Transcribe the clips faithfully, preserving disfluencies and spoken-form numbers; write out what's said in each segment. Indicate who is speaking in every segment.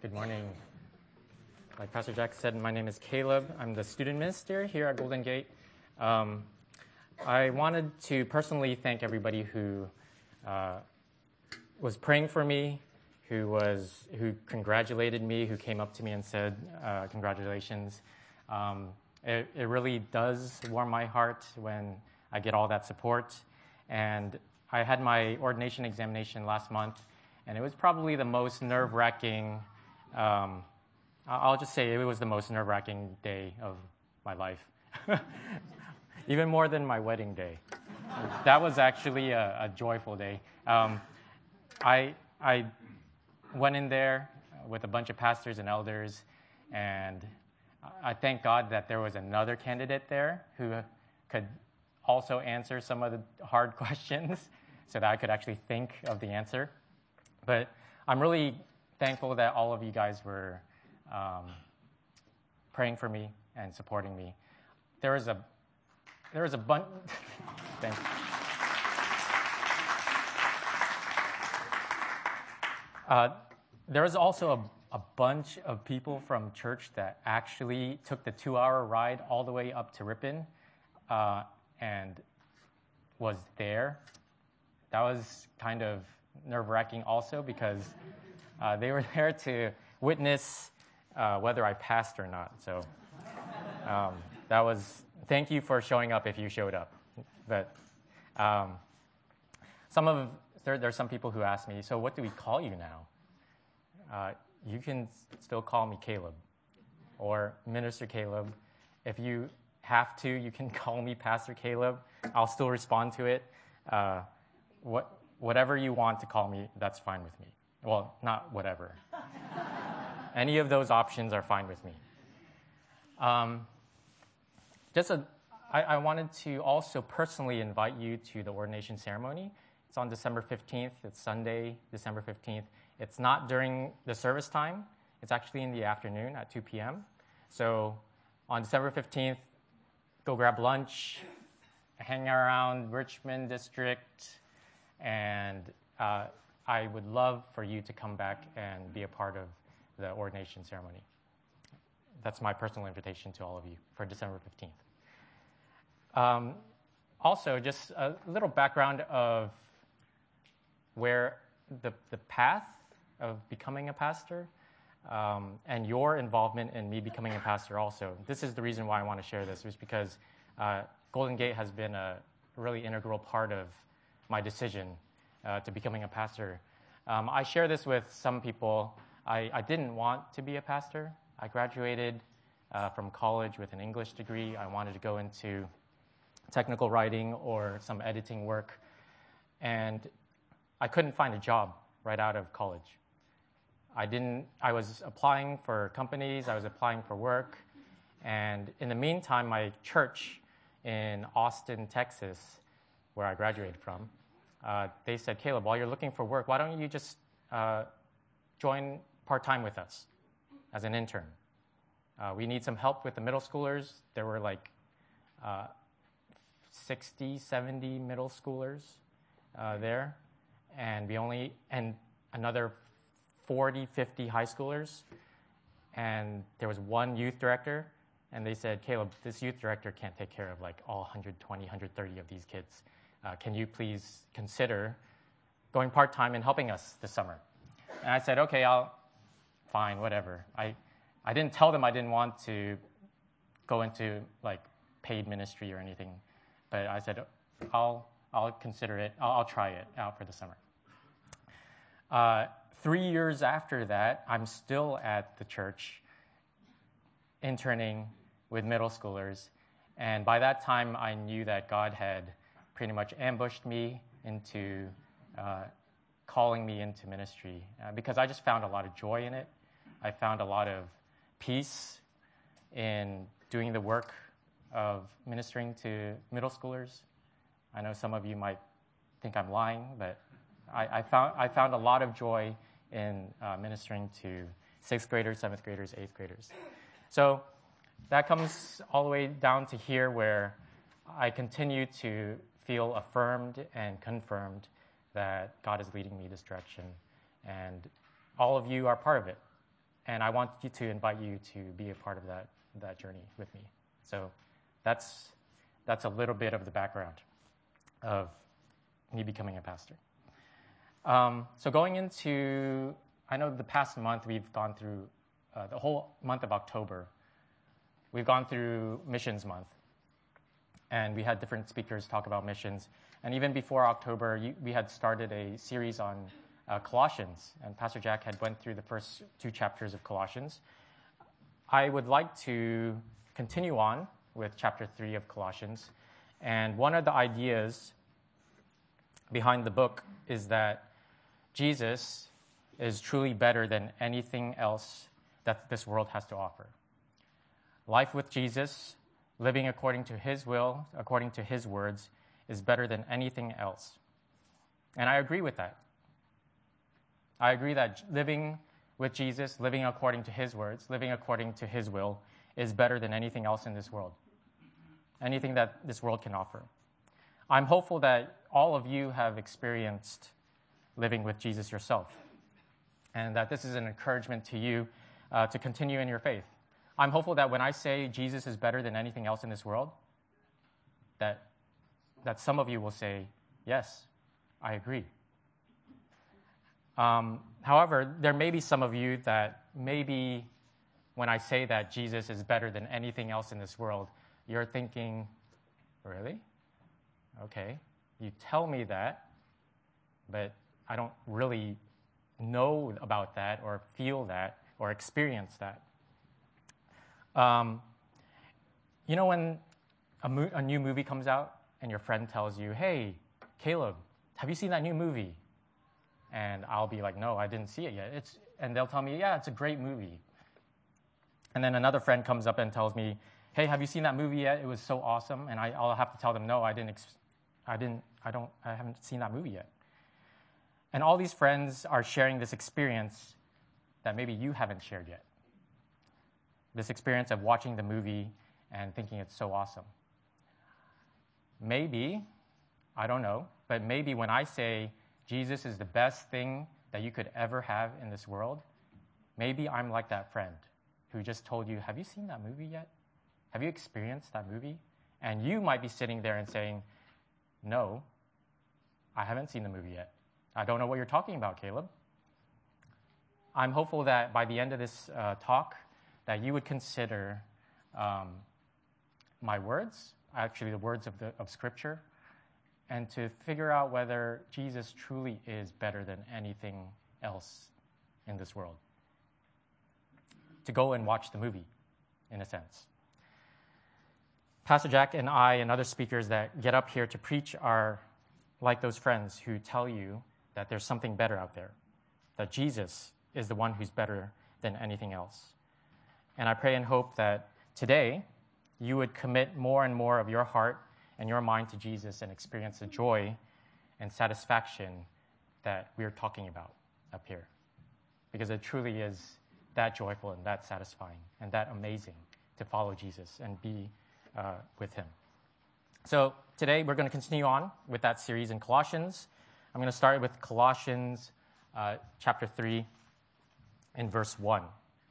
Speaker 1: Good morning. Like Pastor Jack said, my name is Caleb. I'm the student minister here at Golden Gate. Um, I wanted to personally thank everybody who uh, was praying for me, who was who congratulated me, who came up to me and said, uh, congratulations. Um, it, it really does warm my heart when I get all that support. And I had my ordination examination last month, and it was probably the most nerve-wracking, um, I'll just say it was the most nerve-wracking day of my life. Even more than my wedding day. That was actually a, a joyful day. Um, I, I went in there with a bunch of pastors and elders, and I thank God that there was another candidate there who could also answer some of the hard questions so that I could actually think of the answer. But I'm really thankful that all of you guys were um, praying for me and supporting me. There was a there was a bunch. Thank you. Uh, there was also a, a bunch of people from church that actually took the two-hour ride all the way up to Ripon uh, and was there. That was kind of nerve-wracking also because uh, they were there to witness uh, whether I passed or not. So um, that was, thank you for showing up if you showed up. But um, some of, there, there's some people who ask me, so what do we call you now? Uh, you can still call me Caleb or Minister Caleb. If you have to, you can call me Pastor Caleb. I'll still respond to it. Uh, what, whatever you want to call me, that's fine with me. Well, not whatever. Any of those options are fine with me. Um, just a, I, I wanted to also personally invite you to the ordination ceremony. It's on December fifteenth. It's Sunday, December fifteenth. It's not during the service time. It's actually in the afternoon at two p.m. So on December fifteenth, go grab lunch, hang around Richmond District, and uh, I would love for you to come back and be a part of the ordination ceremony. That's my personal invitation to all of you for December fifteenth. Um, also, just a little background of where the, the path of becoming a pastor um, and your involvement in me becoming a pastor also. This is the reason why I want to share this, is because uh, Golden Gate has been a really integral part of my decision uh, to becoming a pastor. Um, I share this with some people. I, I didn't want to be a pastor. I graduated uh, from college with an English degree. I wanted to go into technical writing or some editing work. And I couldn't find a job right out of college. I didn't, I was applying for companies, I was applying for work. And in the meantime, my church in Austin, Texas, where I graduated from, uh, they said, Caleb, while you're looking for work, why don't you just uh, join part-time with us as an intern? Uh, we need some help with the middle schoolers. There were like uh, sixty, seventy middle schoolers uh, there, and we only, and another forty, fifty high schoolers, and there was one youth director, and they said, Caleb, this youth director can't take care of like all one hundred twenty, one hundred thirty of these kids. Uh, can you please consider going part-time and helping us this summer? And I said, okay, I'll, fine, whatever. I, I didn't tell them I didn't want to go into like paid ministry or anything, but I said, I'll, I'll consider it. I'll, I'll try it out for the summer. Uh, three years after that, I'm still at the church interning with middle schoolers. And by that time, I knew that God had pretty much ambushed me into uh, calling me into ministry uh, because I just found a lot of joy in it. I found a lot of peace in doing the work of ministering to middle schoolers. I know some of you might think I'm lying, but I, I found I found a lot of joy in uh, ministering to sixth graders, seventh graders, eighth graders. So that comes all the way down to here where I continue to feel affirmed and confirmed that God is leading me this direction, and all of you are part of it. and I want you to invite you to be a part of that, that journey with me. So that's, that's a little bit of the background of me becoming a pastor. Um, so going into, I know the past month we've gone through, uh, the whole month of October, we've gone through Missions Month. And we had different speakers talk about missions. And even before October, you, we had started a series on uh, Colossians. And Pastor Jack had went through the first two chapters of Colossians. I would like to continue on with chapter three of Colossians. And one of the ideas behind the book is that Jesus is truly better than anything else that this world has to offer. Life with Jesus, living according to his will, according to his words, is better than anything else. And I agree with that. I agree that living with Jesus, living according to his words, living according to his will, is better than anything else in this world, anything that this world can offer. I'm hopeful that all of you have experienced living with Jesus yourself, and that this is an encouragement to you uh, to continue in your faith. I'm hopeful that when I say Jesus is better than anything else in this world, that, that some of you will say, yes, I agree. Um, however, there may be some of you that maybe when I say that Jesus is better than anything else in this world, you're thinking, really? Okay, you tell me that, but I don't really know about that or feel that or experience that. Um, you know when a, mo- a new movie comes out and your friend tells you, hey, Caleb, have you seen that new movie? And I'll be like, no, I didn't see it yet. It's, and they'll tell me, yeah, it's a great movie. And then another friend comes up and tells me, hey, have you seen that movie yet? It was so awesome. And I, I'll have to tell them, no, I didn't, ex- I didn't, I don't, I haven't seen that movie yet. And all these friends are sharing this experience that maybe you haven't shared yet. This experience of watching the movie and thinking it's so awesome. Maybe, I don't know, but maybe when I say Jesus is the best thing that you could ever have in this world, maybe I'm like that friend who just told you, have you seen that movie yet? Have you experienced that movie? And you might be sitting there and saying, no, I haven't seen the movie yet. I don't know what you're talking about, Caleb. I'm hopeful that by the end of this uh, talk, that you would consider um, my words, actually the words of, the, of Scripture, and to figure out whether Jesus truly is better than anything else in this world. To go and watch the movie, in a sense. Pastor Jack and I and other speakers that get up here to preach are like those friends who tell you that there's something better out there, that Jesus is the one who's better than anything else. And I pray and hope that today you would commit more and more of your heart and your mind to Jesus and experience the joy and satisfaction that we're talking about up here. Because it truly is that joyful and that satisfying and that amazing to follow Jesus and be uh, with him. So today we're going to continue on with that series in Colossians. I'm going to start with Colossians uh, chapter three and verse one.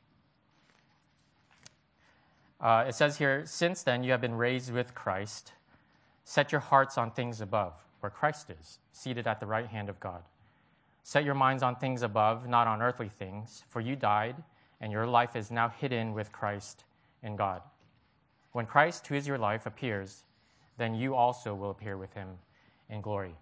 Speaker 1: Uh, it says here, since then you have been raised with Christ. Set your hearts on things above, where Christ is, seated at the right hand of God. Set your minds on things above, not on earthly things, for you died, and your life is now hidden with Christ in God. When Christ, who is your life, appears, then you also will appear with him in glory.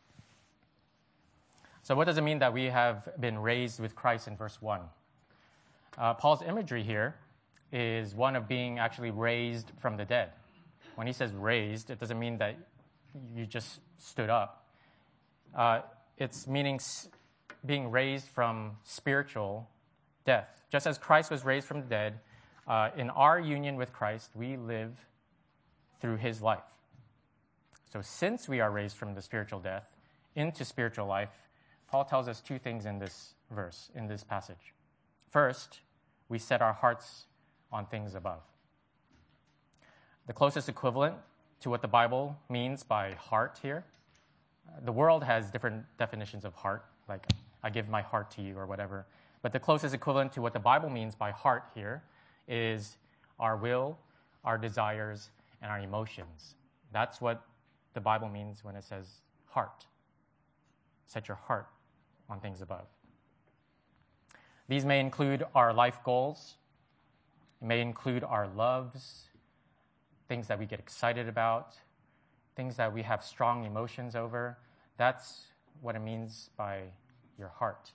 Speaker 1: So what does it mean that we have been raised with Christ in verse one? Uh, Paul's imagery here is one of being actually raised from the dead. When he says raised, it doesn't mean that you just stood up. Uh, it's meaning s- being raised from spiritual death. Just as Christ was raised from the dead, uh, in our union with Christ, we live through his life. So since we are raised from the spiritual death into spiritual life, Paul tells us two things in this verse, in this passage. First, we set our hearts on things above. The closest equivalent to what the Bible means by heart here, the world has different definitions of heart, like I give my heart to you or whatever. But the closest equivalent to what the Bible means by heart here is our will, our desires, and our emotions. That's what the Bible means when it says heart. Set your heart on things above. These may include our life goals. It may include our loves, things that we get excited about, things that we have strong emotions over. That's what it means by your heart.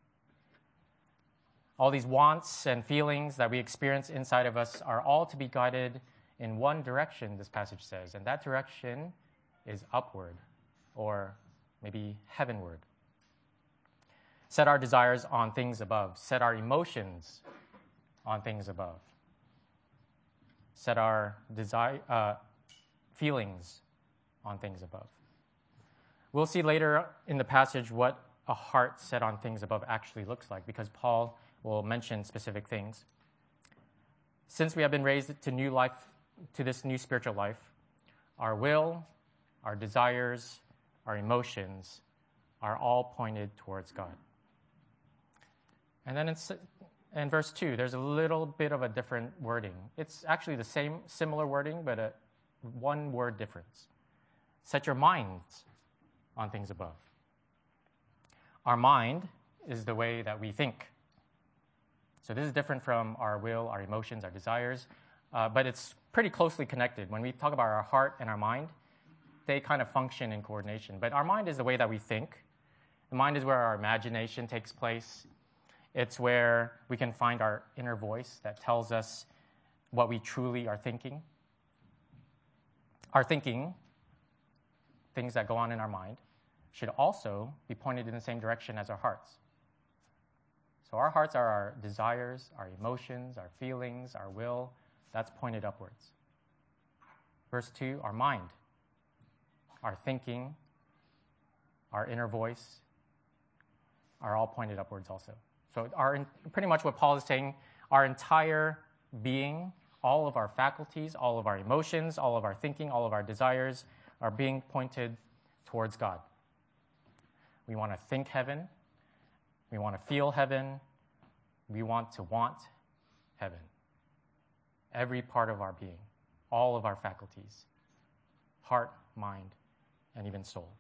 Speaker 1: All these wants and feelings that we experience inside of us are all to be guided in one direction, this passage says, and that direction is upward, or maybe heavenward. Set our desires on things above. Set our emotions on things above. Set our desire, uh, feelings on things above. We'll see later in the passage what a heart set on things above actually looks like, because Paul will mention specific things. Since we have been raised to new life, to this new spiritual life, our will, our desires, our emotions are all pointed towards God. And then in, in verse two, there's a little bit of a different wording. It's actually the same, similar wording, but a one word difference. Set your minds on things above. Our mind is the way that we think. So this is different from our will, our emotions, our desires, uh, but it's pretty closely connected. When we talk about our heart and our mind, they kind of function in coordination. But our mind is the way that we think. The mind is where our imagination takes place. It's where we can find our inner voice that tells us what we truly are thinking. Our thinking, things that go on in our mind, should also be pointed in the same direction as our hearts. So our hearts are our desires, our emotions, our feelings, our will. That's pointed upwards. Verse two, our mind, our thinking, our inner voice are all pointed upwards also. So our, pretty much what Paul is saying, our entire being, all of our faculties, all of our emotions, all of our thinking, all of our desires are being pointed towards God. We want to think heaven. We want to feel heaven. We want to want heaven. Every part of our being, all of our faculties, heart, mind, and even soul.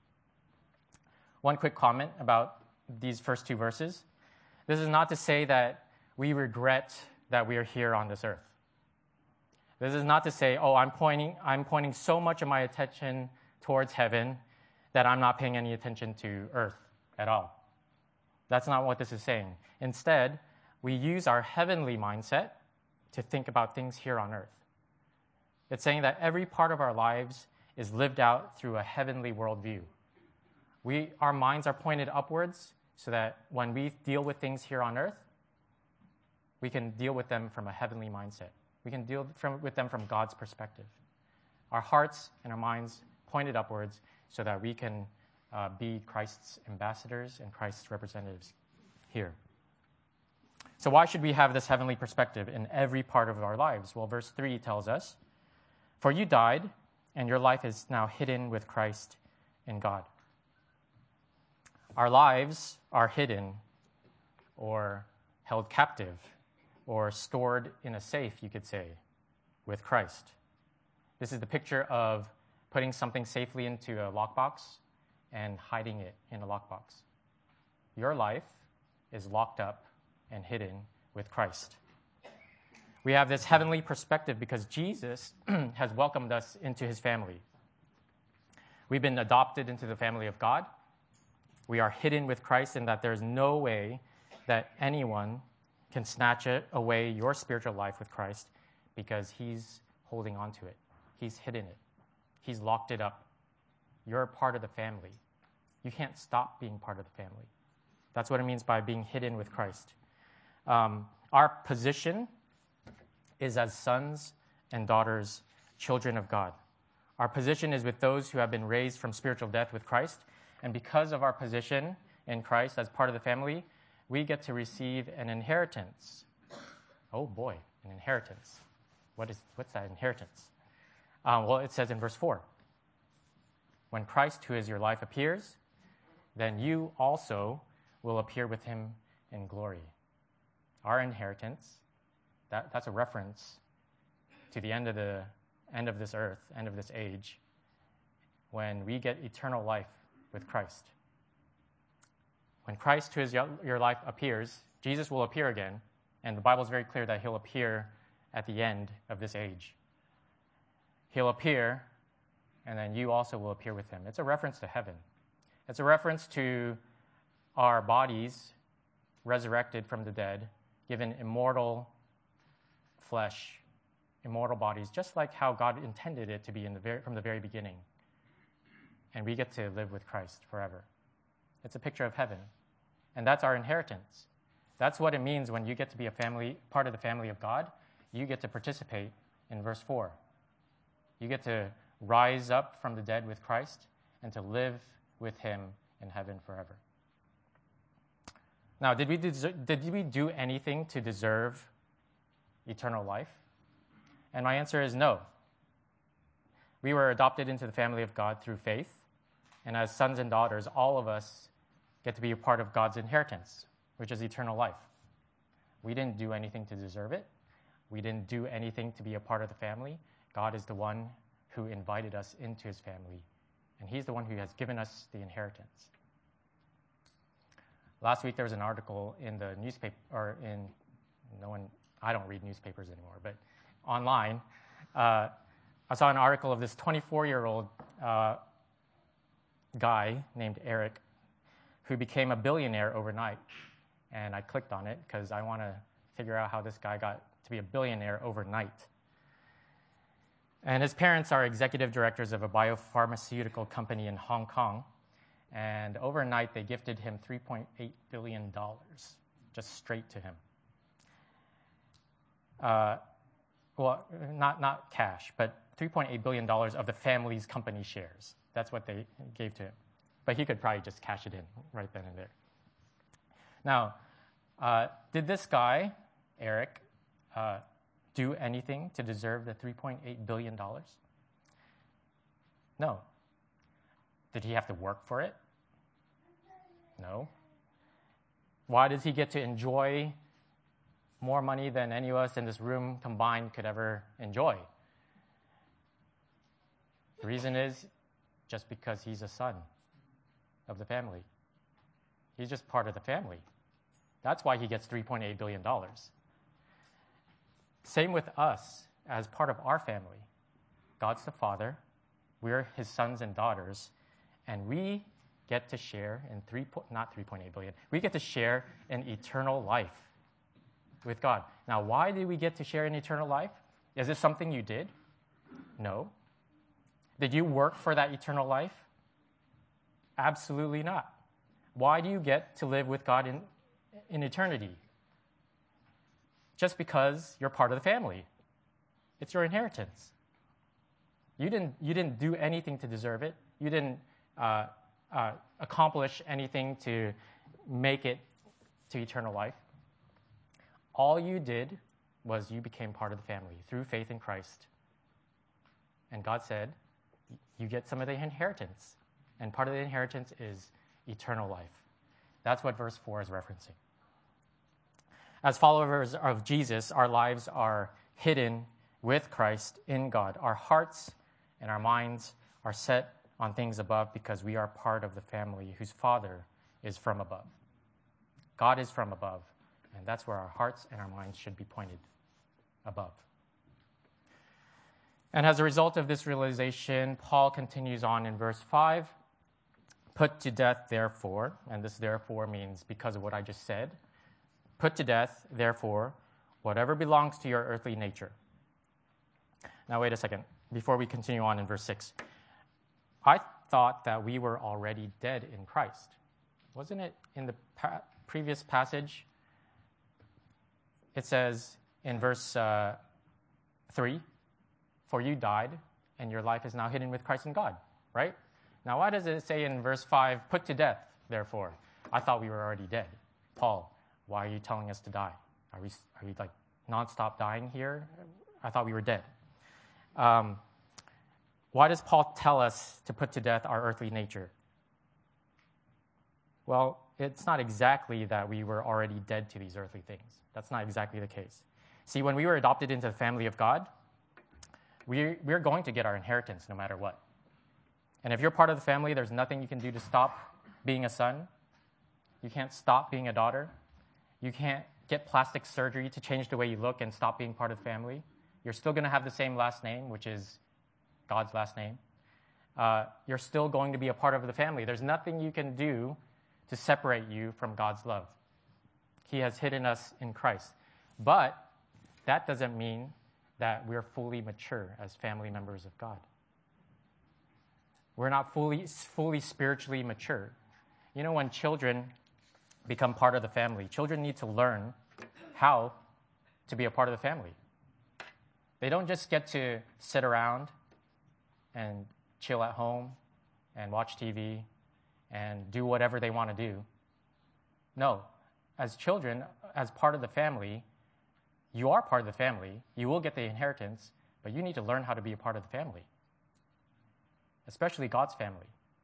Speaker 1: One quick comment about these first two verses. This is not to say that we regret that we are here on this earth. This is not to say, oh, I'm pointing, I'm pointing so much of my attention towards heaven that I'm not paying any attention to earth at all. That's not what this is saying. Instead, we use our heavenly mindset to think about things here on earth. It's saying that every part of our lives is lived out through a heavenly worldview. We, our minds are pointed upwards so that when we deal with things here on earth, we can deal with them from a heavenly mindset. We can deal from, with them from God's perspective. Our hearts and our minds pointed upwards so that we can uh, be Christ's ambassadors and Christ's representatives here. So why should we have this heavenly perspective in every part of our lives? Well, verse three tells us, "For you died, and your life is now hidden with Christ in God." Our lives are hidden or held captive or stored in a safe, you could say, with Christ. This is the picture of putting something safely into a lockbox and hiding it in a lockbox. Your life is locked up and hidden with Christ. We have this heavenly perspective because Jesus has welcomed us into his family. We've been adopted into the family of God. We are hidden with Christ in that there's no way that anyone can snatch it away your spiritual life with Christ because he's holding on to it. He's hidden it. He's locked it up. You're a part of the family. You can't stop being part of the family. That's what it means by being hidden with Christ. Um, our position is as sons and daughters, children of God. Our position is with those who have been raised from spiritual death with Christ. And because of our position in Christ as part of the family, we get to receive an inheritance. Oh boy, an inheritance. What is, what's that inheritance? Uh, well, it says in verse four, "When Christ, who is your life, appears, then you also will appear with him in glory." our inheritance, that, that's a reference to the end of the end of this earth, end of this age, when we get eternal life with Christ. When Christ, who is your life, appears, Jesus will appear again, and the Bible is very clear that he'll appear at the end of this age. He'll appear, and then you also will appear with him. It's a reference to heaven. It's a reference to our bodies resurrected from the dead, given immortal flesh, immortal bodies, just like how God intended it to be in the very, from the very beginning. And we get to live with Christ forever. It's a picture of heaven. And that's our inheritance. That's what it means when you get to be a family, part of the family of God. You get to participate in verse four. You get to rise up from the dead with Christ and to live with him in heaven forever. Now, did we, des- did we do anything to deserve eternal life? And my answer is no. We were adopted into the family of God through faith, and as sons and daughters, all of us get to be a part of God's inheritance, which is eternal life. We didn't do anything to deserve it. We didn't do anything to be a part of the family. God is the one who invited us into his family, and he's the one who has given us the inheritance. Last week there was an article in the newspaper, or in, no one, I don't read newspapers anymore, but online, uh, I saw an article of this twenty-four-year-old uh, guy named Eric who became a billionaire overnight. And I clicked on it because I want to figure out how this guy got to be a billionaire overnight. And his parents are executive directors of a biopharmaceutical company in Hong Kong. And overnight, they gifted him three point eight billion dollars, just straight to him. Uh, well, not, not cash, but three point eight billion dollars of the family's company shares. That's what they gave to him. But he could probably just cash it in right then and there. Now, uh, did this guy, Eric, uh, do anything to deserve the three point eight billion dollars? No. Did he have to work for it? No. Why does he get to enjoy more money than any of us in this room combined could ever enjoy? The reason is just because he's a son of the family. He's just part of the family. That's why he gets three point eight billion dollars. Same with us as part of our family. God's the Father. We're his sons and daughters. And we get to share in three, not three point eight billion, we get to share in eternal life with God. Now, why do we get to share in eternal life? Is this something you did? No. Did you work for that eternal life? Absolutely not. Why do you get to live with God in, in eternity? Just because you're part of the family. It's your inheritance. You didn't, you didn't do anything to deserve it. You didn't uh, uh, accomplish anything to make it to eternal life. All you did was you became part of the family through faith in Christ. And God said, you get some of the inheritance. And part of the inheritance is eternal life. That's what verse four is referencing. As followers of Jesus, our lives are hidden with Christ in God. Our hearts and our minds are set on things above because we are part of the family whose Father is from above. God is from above, and that's where our hearts and our minds should be pointed, above. And as a result of this realization, Paul continues on in verse five, put to death, therefore, and this therefore means because of what I just said, put to death, therefore, whatever belongs to your earthly nature. Now, wait a second. Before we continue on in verse six, I thought that we were already dead in Christ. Wasn't it in the pa- previous passage? It says in verse uh, three, for you died, and your life is now hidden with Christ in God, right? Now, why does it say in verse five, put to death, therefore? I thought we were already dead. Paul, why are you telling us to die? Are we, are we like nonstop dying here? I thought we were dead. Um, why does Paul tell us to put to death our earthly nature? Well, it's not exactly that we were already dead to these earthly things. That's not exactly the case. See, when we were adopted into the family of God, we're, we're going to get our inheritance no matter what. And if you're part of the family, there's nothing you can do to stop being a son. You can't stop being a daughter. You can't get plastic surgery to change the way you look and stop being part of the family. You're still going to have the same last name, which is God's last name. Uh, you're still going to be a part of the family. There's nothing you can do to separate you from God's love. He has hidden us in Christ. But that doesn't mean that we're fully mature as family members of God. We're not fully, fully spiritually mature. You know, when children become part of the family, children need to learn how to be a part of the family. They don't just get to sit around and chill at home and watch T V and do whatever they want to do. No, as children, as part of the family, you are part of the family. You will get the inheritance, but you need to learn how to be a part of the family, especially God's family.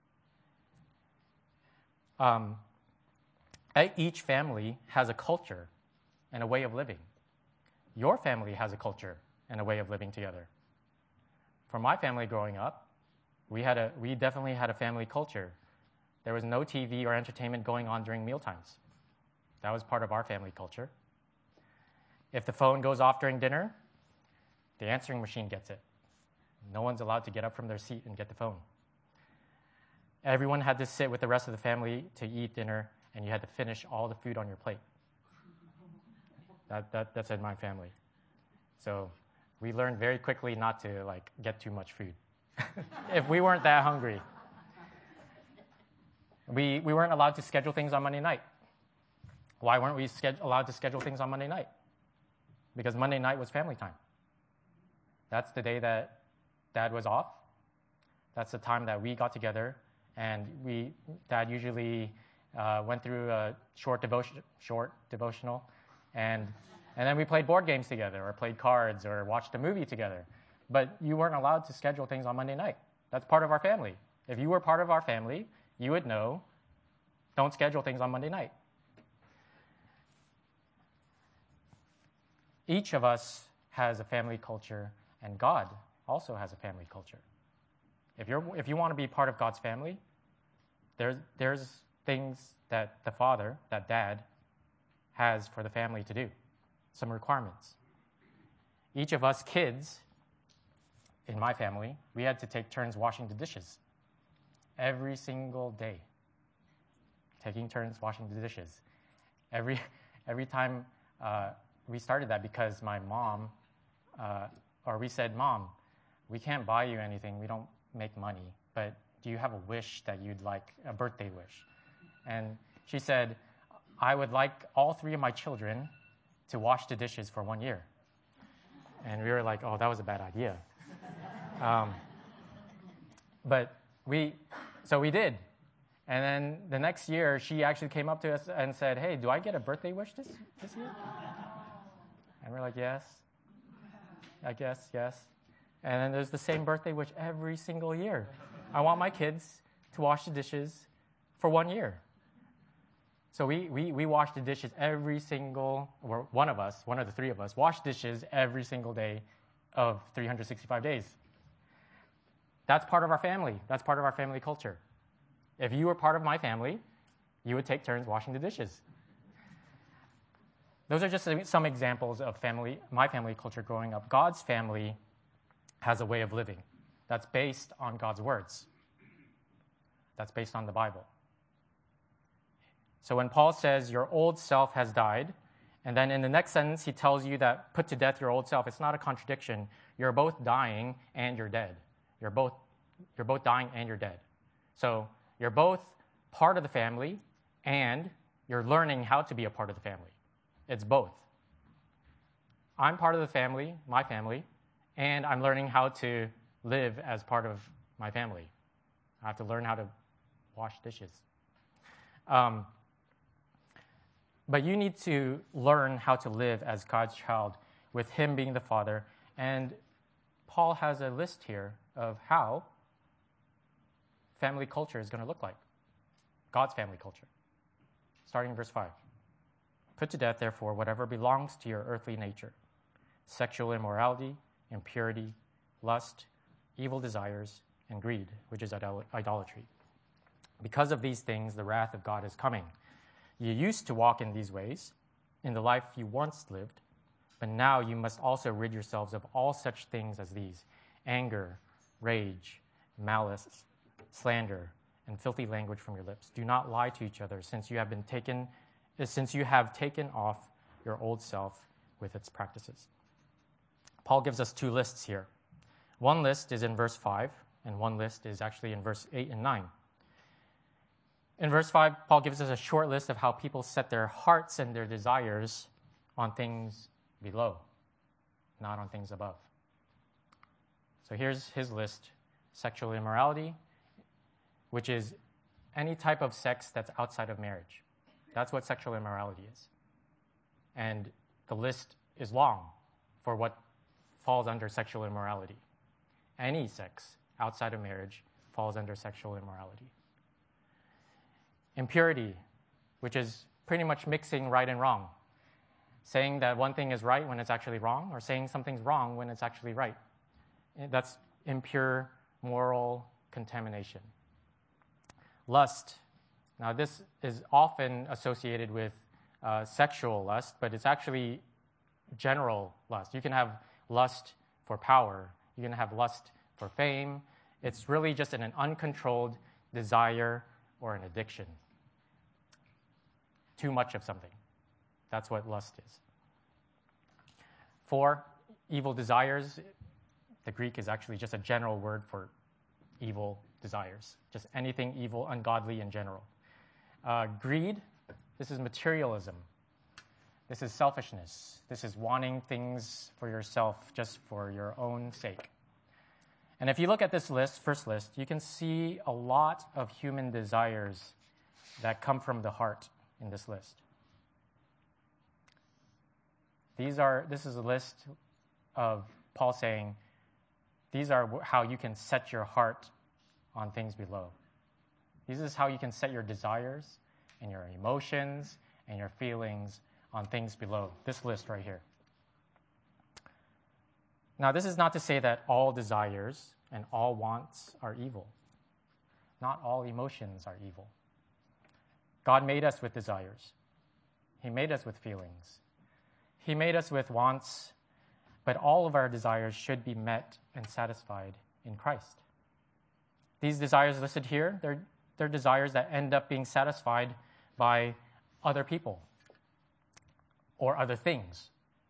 Speaker 1: Um, each family has a culture and a way of living. Your family has a culture and a way of living together. For my family growing up, we had a we definitely had a family culture. There was no T V or entertainment going on during mealtimes. That was part of our family culture. If the phone goes off during dinner, the answering machine gets it. No one's allowed to get up from their seat and get the phone. Everyone had to sit with the rest of the family to eat dinner, and you had to finish all the food on your plate. That, that, that's in my family. So we learned very quickly not to like get too much food if we weren't that hungry. We, we weren't allowed to schedule things on Monday night. Why weren't we sched- allowed to schedule things on Monday night? Because Monday night was family time. That's the day that Dad was off. That's the time that we got together, and we Dad usually uh, went through a short devotion, short devotional, and and then we played board games together, or played cards, or watched a movie together. But you weren't allowed to schedule things on Monday night. That's part of our family. If you were part of our family, you would know, don't schedule things on Monday night. Each of us has a family culture, and God also has a family culture. If you're if you want to be part of God's family, there's there's things that the father, that dad, has for the family to do, some requirements. Each of us kids, in my family, we had to take turns washing the dishes every single day. Taking turns washing the dishes. Every every time uh, we started that because my mom, uh, or we said, Mom, we can't buy you anything. We don't make money. But do you have a wish that you'd like, a birthday wish? And she said, I would like all three of my children to wash the dishes for one year. And we were like, oh, that was a bad idea. um, but we, so we did. And then the next year, she actually came up to us and said, hey, do I get a birthday wish this, this year? And we're like, yes, I guess, yes. And then there's the same birthday wish every single year. I want my kids to wash the dishes for one year. So we, we, we wash the dishes every single, or one of us, one of the three of us, wash dishes every single day of three hundred sixty-five days. That's part of our family. That's part of our family culture. If you were part of my family, you would take turns washing the dishes. Those are just some examples of family, my family culture growing up. God's family has a way of living that's based on God's words. That's based on the Bible. So when Paul says your old self has died, and then in the next sentence he tells you that put to death your old self, it's not a contradiction. You're both dying and you're dead. You're both, you're both dying and you're dead. So you're both part of the family and you're learning how to be a part of the family. It's both. I'm part of the family, my family, and I'm learning how to live as part of my family. I have to learn how to wash dishes. Um, but you need to learn how to live as God's child with him being the Father. And Paul has a list here of how family culture is going to look like. God's family culture. starting in verse five. Put to death, therefore, whatever belongs to your earthly nature: sexual immorality, impurity, lust, evil desires, and greed, which is idol- idolatry. Because of these things, the wrath of God is coming. You used to walk in these ways in the life you once lived, but now you must also rid yourselves of all such things as these: anger, rage, malice, slander, and filthy language from your lips. Do not lie to each other, since you have been taken, since you have taken off your old self with its practices. Paul gives us two lists here. One list is in verse five, and one list is actually in verse eight and nine. In verse five, Paul gives us a short list of how people set their hearts and their desires on things below, not on things above. So here's his list: sexual immorality, which is any type of sex that's outside of marriage. That's what sexual immorality is. And the list is long for what falls under sexual immorality. Any sex outside of marriage falls under sexual immorality. Impurity, which is pretty much mixing right and wrong. Saying that one thing is right when it's actually wrong, or saying something's wrong when it's actually right. That's impure moral contamination. Lust. Now, this is often associated with uh, sexual lust, but it's actually general lust. You can have lust for power. You can have lust for fame. It's really just an, an uncontrolled desire or an addiction. Too much of something. That's what lust is. Four, evil desires. The Greek is actually just a general word for evil desires. Just anything evil, ungodly in general. Uh, greed. This is materialism. This is selfishness. This is wanting things for yourself just for your own sake. And if you look at this list, first list, you can see a lot of human desires that come from the heart in this list. These are, this is a list of Paul saying, these are how you can set your heart on things below. This is how you can set your desires and your emotions and your feelings on things below. This list right here. Now, this is not to say that all desires and all wants are evil. Not all emotions are evil. God made us with desires. He made us with feelings. He made us with wants, but all of our desires should be met and satisfied in Christ. These desires listed here, they're, they're desires that end up being satisfied by other people or other things.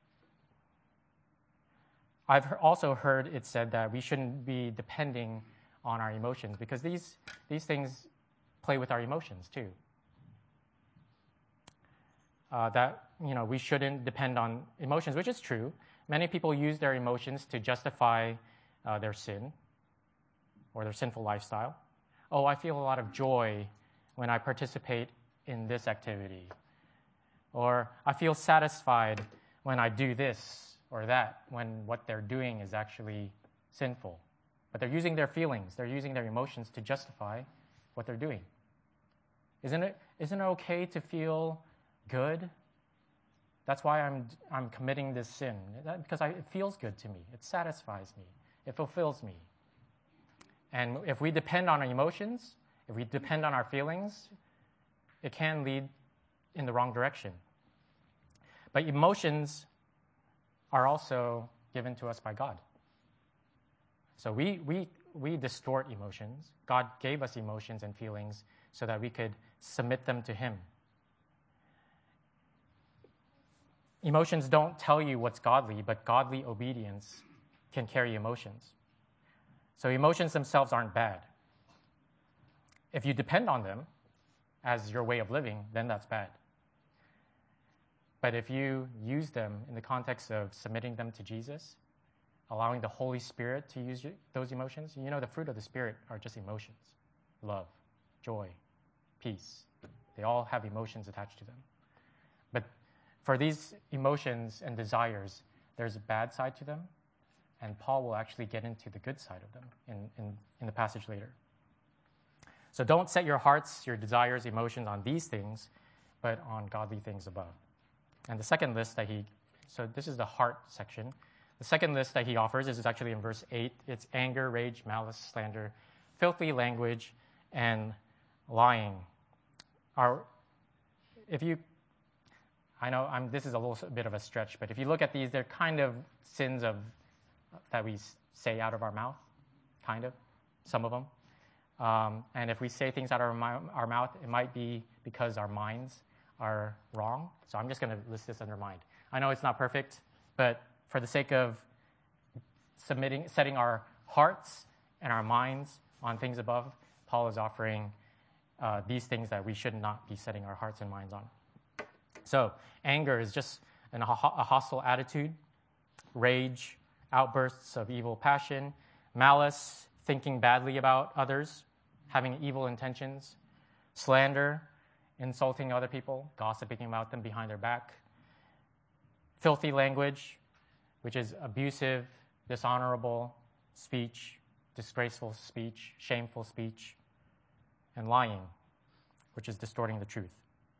Speaker 1: I've also heard it said that we shouldn't be depending on our emotions because these, these things play with our emotions too. Uh, that, you know, we shouldn't depend on emotions, which is true. Many people use their emotions to justify uh, their sin or their sinful lifestyle. Oh, I feel a lot of joy when I participate in this activity. Or I feel satisfied when I do this or that, when what they're doing is actually sinful. But they're using their feelings, they're using their emotions to justify what they're doing. Isn't it, isn't it okay to feel good? That's why I'm I'm committing this sin. That, because I, it feels good to me. It satisfies me. It fulfills me. And if we depend on our emotions, if we depend on our feelings, it can lead in the wrong direction. But emotions are also given to us by God. So we we we distort emotions. God gave us emotions and feelings so that we could submit them to Him. Emotions don't tell you what's godly, but godly obedience can carry emotions. So emotions themselves aren't bad. If you depend on them as your way of living, then that's bad. But if you use them in the context of submitting them to Jesus, allowing the Holy Spirit to use those emotions, you know, the fruit of the Spirit are just emotions. Love, joy, peace. They all have emotions attached to them. But for these emotions and desires, there's a bad side to them, and Paul will actually get into the good side of them in, in, in the passage later. So don't set your hearts, your desires, emotions on these things, but on godly things above. And the second list that he, so this is the heart section. The second list that he offers is actually in verse eight. It's anger, rage, malice, slander, filthy language, and lying. Our, if you, I know I'm, this is a little bit of a stretch, but if you look at these, they're kind of sins of that we say out of our mouth, kind of, some of them. Um, and if we say things out of our, our mouth, it might be because our minds are wrong. So I'm just going to list this under mind. I know it's not perfect, but for the sake of submitting, setting our hearts and our minds on things above, Paul is offering uh, these things that we should not be setting our hearts and minds on. So anger is just an, a hostile attitude, rage, outbursts of evil passion, malice, thinking badly about others, having evil intentions, slander, insulting other people, gossiping about them behind their back, filthy language, which is abusive, dishonorable speech, disgraceful speech, shameful speech, and lying, which is distorting the truth.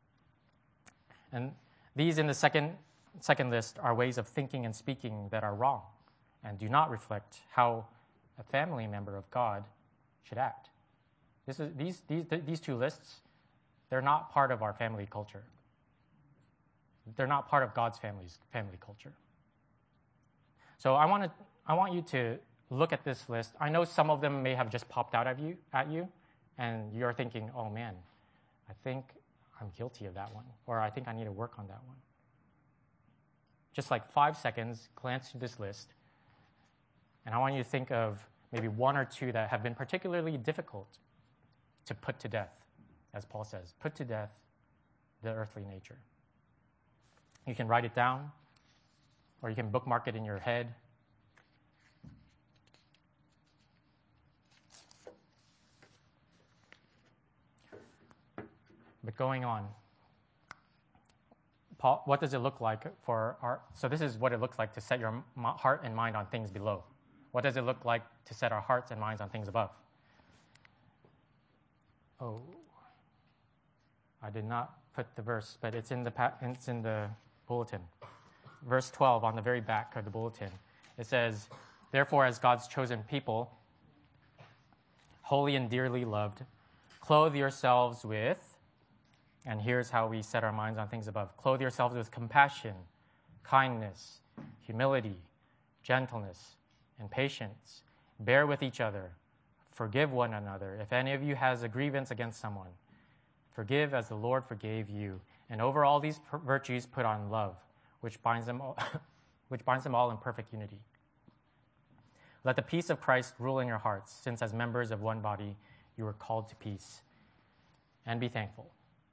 Speaker 1: And these in the second, second list are ways of thinking and speaking that are wrong and do not reflect how a family member of God should act. This is, these, these, these two lists, they're not part of our family culture. They're not part of God's family's family culture. So I want to, I want you to look at this list. I know some of them may have just popped out at you, at you, and you're thinking, oh man, I think I'm guilty of that one, or I think I need to work on that one. Just like five seconds, glance through this list, and I want you to think of maybe one or two that have been particularly difficult to put to death, as Paul says, put to death the earthly nature. You can write it down, or you can bookmark it in your head. But going on, Paul, what does it look like for our, so this is what it looks like to set your heart and mind on things below. What does it look like to set our hearts and minds on things above? Oh, I did not put the verse, but it's in the it's in the bulletin. Verse twelve on the very back of the bulletin. It says, therefore, as God's chosen people, holy and dearly loved, clothe yourselves with, and here's how we set our minds on things above, clothe yourselves with compassion, kindness, humility, gentleness, and patience. Bear with each other. Forgive one another. If any of you has a grievance against someone, forgive as the Lord forgave you. And over all these virtues put on love, which binds them all, which binds them all in perfect unity. Let the peace of Christ rule in your hearts, since as members of one body you are called to peace. And be thankful.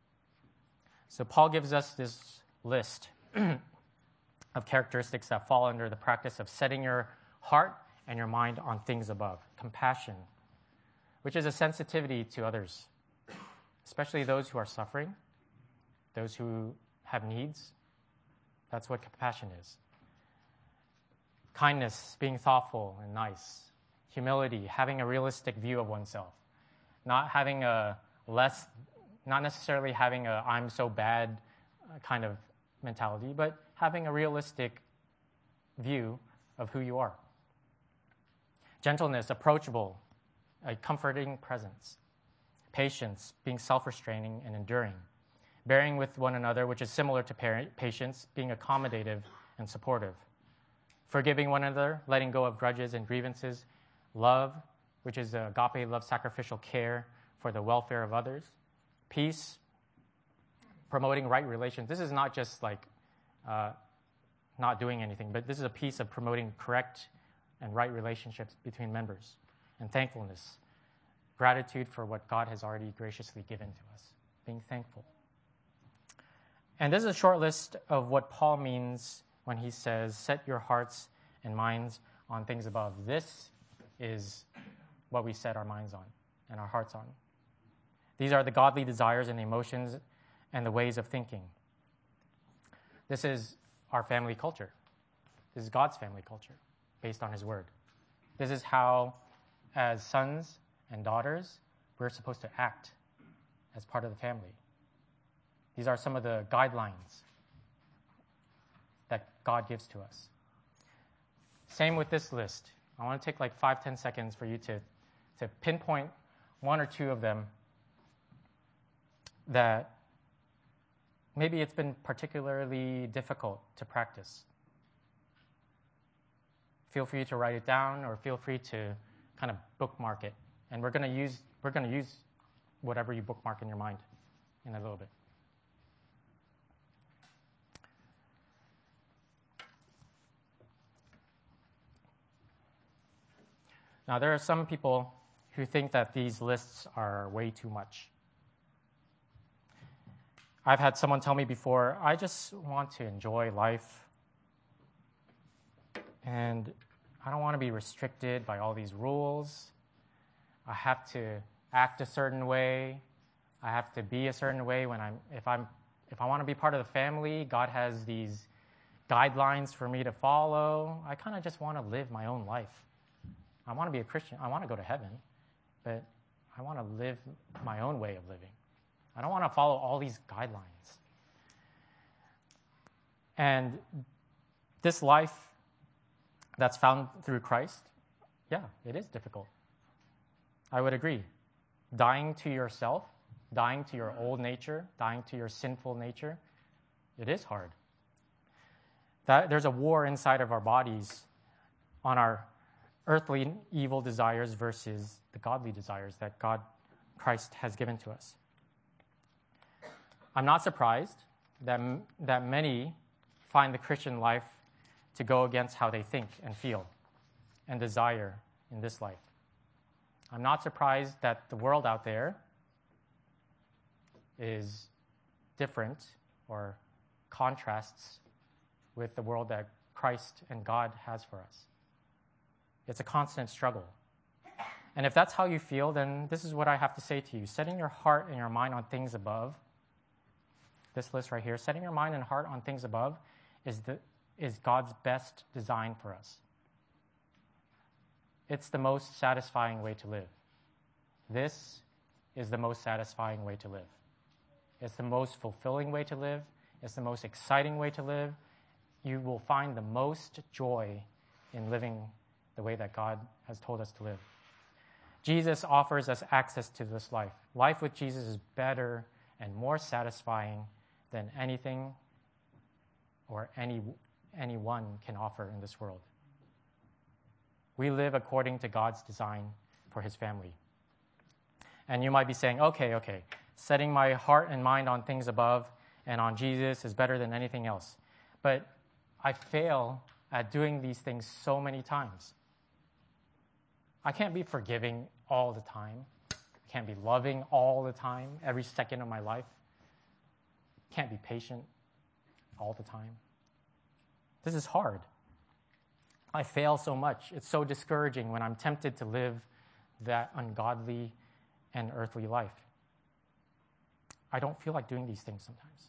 Speaker 1: So Paul gives us this list of characteristics that fall under the practice of setting your heart and your mind on things above. Compassion, which is a sensitivity to others, especially those who are suffering, those who have needs. That's what compassion is. Kindness, being thoughtful and nice. Humility, having a realistic view of oneself. Not having a less, not necessarily having a I'm so bad kind of mentality, but having a realistic view of who you are. Gentleness, approachable, a comforting presence. Patience, being self-restraining and enduring. Bearing with one another, which is similar to parent, patience, being accommodative and supportive. Forgiving one another, letting go of grudges and grievances. Love, which is the agape love, sacrificial care for the welfare of others. Peace, promoting right relations. This is not just like uh, not doing anything, but this is a piece of promoting correct and right relationships between members. And thankfulness, gratitude for what God has already graciously given to us, being thankful. And this is a short list of what Paul means when he says, set your hearts and minds on things above. This is what we set our minds on and our hearts on. These are the godly desires and emotions and the ways of thinking. This is our family culture. This is God's family culture based on his word. This is how, as sons and daughters, we're supposed to act as part of the family. These are some of the guidelines that God gives to us. Same with this list. I want to take like five, ten seconds for you to, to pinpoint one or two of them that maybe it's been particularly difficult to practice. Feel free to write it down, or feel free to kind of bookmark it. And we're going to use we're going to use whatever you bookmark in your mind in a little bit. Now, there are some people who think that these lists are way too much. I've had someone tell me before, I just want to enjoy life, and I don't want to be restricted by all these rules. I have to act a certain way. I have to be a certain way when I'm if I'm if I want to be part of the family, God has these guidelines for me to follow. I kind of just want to live my own life. I want to be a Christian. I want to go to heaven, but I want to live my own way of living. I don't want to follow all these guidelines. And this life that's found through Christ, yeah, it is difficult. I would agree. Dying to yourself, dying to your old nature, dying to your sinful nature, it is hard. That there's a war inside of our bodies on our earthly evil desires versus the godly desires that God, Christ, has given to us. I'm not surprised that, that many find the Christian life to go against how they think and feel and desire in this life. I'm not surprised that the world out there is different or contrasts with the world that Christ and God has for us. It's a constant struggle. And if that's how you feel, then this is what I have to say to you. Setting your heart and your mind on things above, this list right here, setting your mind and heart on things above is, the, is God's best design for us. It's the most satisfying way to live. This is the most satisfying way to live. It's the most fulfilling way to live. It's the most exciting way to live. You will find the most joy in living the way that God has told us to live. Jesus offers us access to this life. Life with Jesus is better and more satisfying than anything or any anyone can offer in this world. We live according to God's design for his family. And you might be saying, okay, okay, setting my heart and mind on things above and on Jesus is better than anything else. But I fail at doing these things so many times. I can't be forgiving all the time. I can't be loving all the time, every second of my life. Can't be patient all the time. This is hard. I fail so much. It's so discouraging when I'm tempted to live that ungodly and earthly life. I don't feel like doing these things sometimes.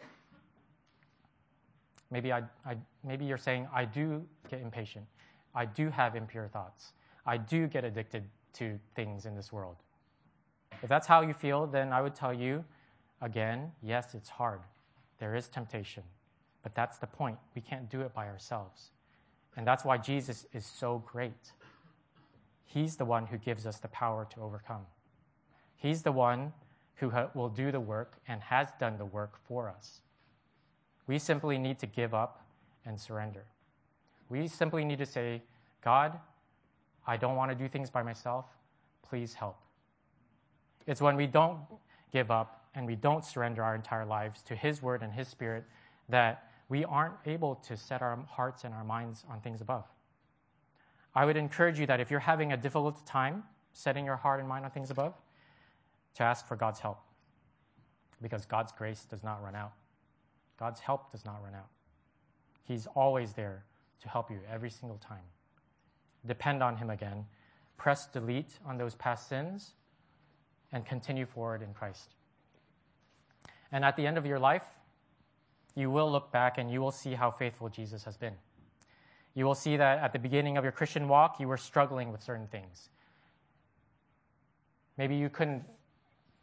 Speaker 1: Maybe I, I, maybe you're saying, I do get impatient. I do have impure thoughts. I do get addicted to things in this world. If that's how you feel, then I would tell you, again, yes, it's hard. There is temptation. But that's the point. We can't do it by ourselves. And that's why Jesus is so great. He's the one who gives us the power to overcome. He's the one who ha- will do the work and has done the work for us. We simply need to give up and surrender. We simply need to say, God, I don't want to do things by myself. Please help. It's when we don't give up and we don't surrender our entire lives to his word and his spirit that we aren't able to set our hearts and our minds on things above. I would encourage you that if you're having a difficult time setting your heart and mind on things above, to ask for God's help. Because God's grace does not run out. God's help does not run out. He's always there to help you every single time. Depend on him again. Press delete on those past sins and continue forward in Christ. And at the end of your life, you will look back and you will see how faithful Jesus has been. You will see that at the beginning of your Christian walk, you were struggling with certain things. Maybe you couldn't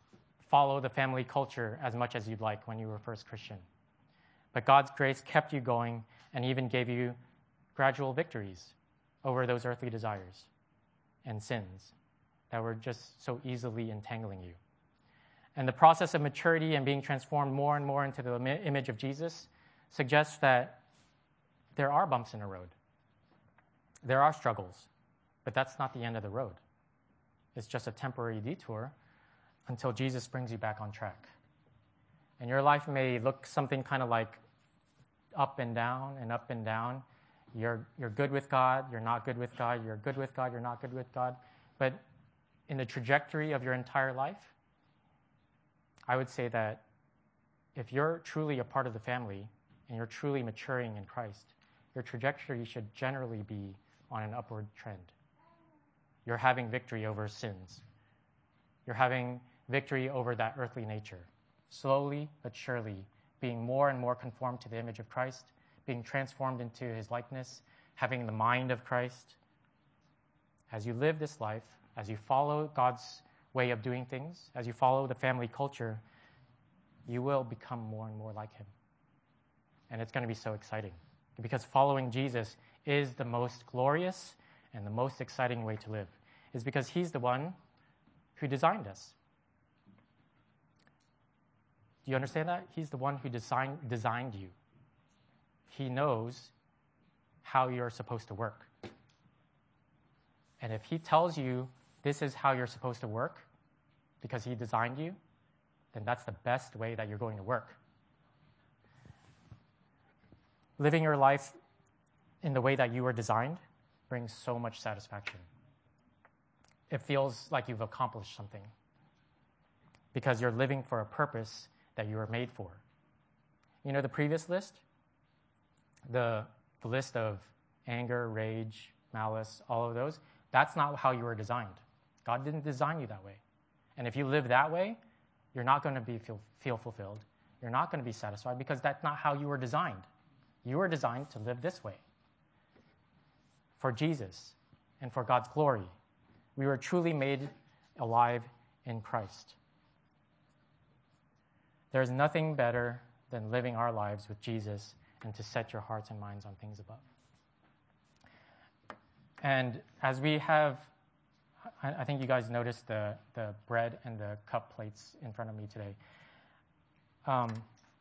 Speaker 1: follow the family culture as much as you'd like when you were first Christian. But God's grace kept you going and even gave you gradual victories over those earthly desires and sins that were just so easily entangling you. And the process of maturity and being transformed more and more into the image of Jesus suggests that there are bumps in the road. There are struggles, but that's not the end of the road. It's just a temporary detour until Jesus brings you back on track. And your life may look something kind of like up and down and up and down. You're, you're good with God, you're not good with God, you're good with God, you're not good with God. But in the trajectory of your entire life, I would say that if you're truly a part of the family and you're truly maturing in Christ, your trajectory should generally be on an upward trend. You're having victory over sins. You're having victory over that earthly nature, slowly but surely being more and more conformed to the image of Christ, being transformed into his likeness, having the mind of Christ. As you live this life, as you follow God's way of doing things, as you follow the family culture, you will become more and more like him. And it's going to be so exciting because following Jesus is the most glorious and the most exciting way to live. It's because he's the one who designed us. Do you understand that? He's the one who design, designed you. He knows how you're supposed to work. And if he tells you this is how you're supposed to work because he designed you, then that's the best way that you're going to work. Living your life in the way that you were designed brings so much satisfaction. It feels like you've accomplished something because you're living for a purpose that you were made for. You know the previous list? The, the list of anger, rage, malice, all of those, that's not how you were designed. God didn't design you that way. And if you live that way, you're not going to be feel, feel fulfilled. You're not going to be satisfied because that's not how you were designed. You were designed to live this way. For Jesus and for God's glory. We were truly made alive in Christ. There is nothing better than living our lives with Jesus and to set your hearts and minds on things above. And as we have, I think you guys noticed the, the bread and the cup plates in front of me today. Um,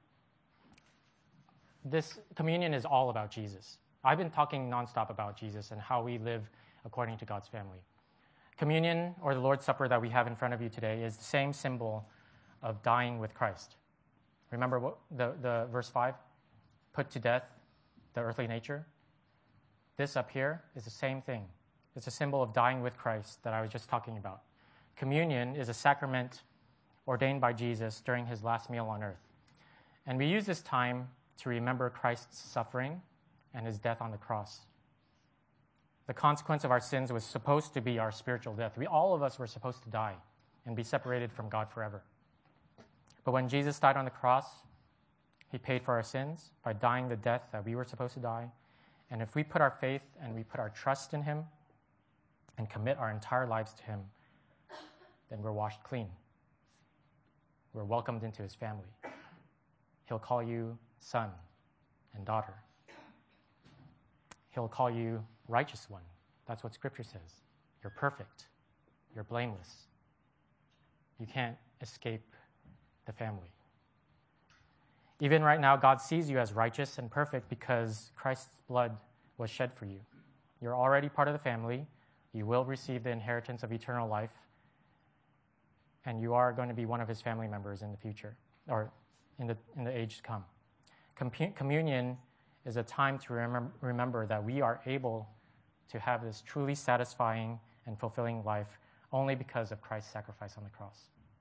Speaker 1: this communion is all about Jesus. I've been talking nonstop about Jesus and how we live according to God's family. Communion, or the Lord's Supper that we have in front of you today, is the same symbol of dying with Christ. Remember what the, the verse five? Put to death the earthly nature. This up here is the same thing. It's a symbol of dying with Christ that I was just talking about. Communion is a sacrament ordained by Jesus during his last meal on earth. And we use this time to remember Christ's suffering and his death on the cross. The consequence of our sins was supposed to be our spiritual death. We, all of us were supposed to die and be separated from God forever. But when Jesus died on the cross, he paid for our sins by dying the death that we were supposed to die. And if we put our faith and we put our trust in him and commit our entire lives to him, then we're washed clean. We're welcomed into his family. He'll call you son and daughter. He'll call you righteous one. That's what Scripture says. You're perfect. You're blameless. You can't escape the family. Even right now, God sees you as righteous and perfect because Christ's blood was shed for you. You're already part of the family. You will receive the inheritance of eternal life. And you are going to be one of his family members in the future, or in the, in the age to come. Com- communion is a time to remem- remember that we are able to have this truly satisfying and fulfilling life only because of Christ's sacrifice on the cross.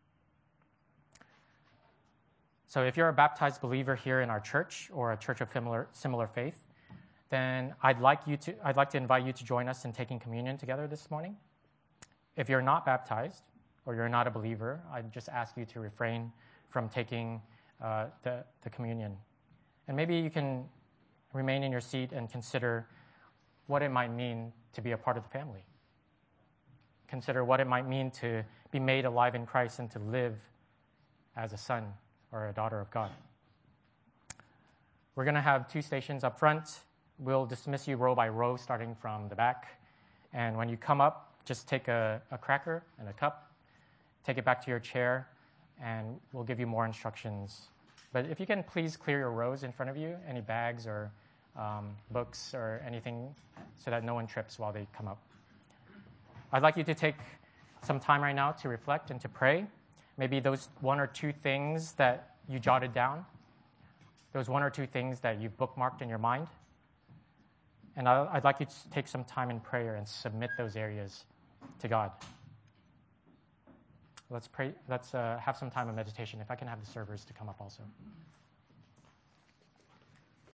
Speaker 1: So if you're a baptized believer here in our church or a church of similar, similar faith, then I'd like you to I'd like to invite you to join us in taking communion together this morning. If you're not baptized or you're not a believer, I'd just ask you to refrain from taking uh, the, the communion. And maybe you can remain in your seat and consider what it might mean to be a part of the family. Consider what it might mean to be made alive in Christ and to live as a son or a daughter of God. We're going to have two stations up front. We'll dismiss you row by row, starting from the back. And when you come up, just take a, a cracker and a cup, take it back to your chair, and we'll give you more instructions. But if you can please clear your rows in front of you, any bags or um, books or anything, so that no one trips while they come up. I'd like you to take some time right now to reflect and to pray. Maybe those one or two things that you jotted down, those one or two things that you've bookmarked in your mind. And I'd like you to take some time in prayer and submit those areas to God. Let's pray. Let's uh, have some time of meditation. If I can have the servers to come up also.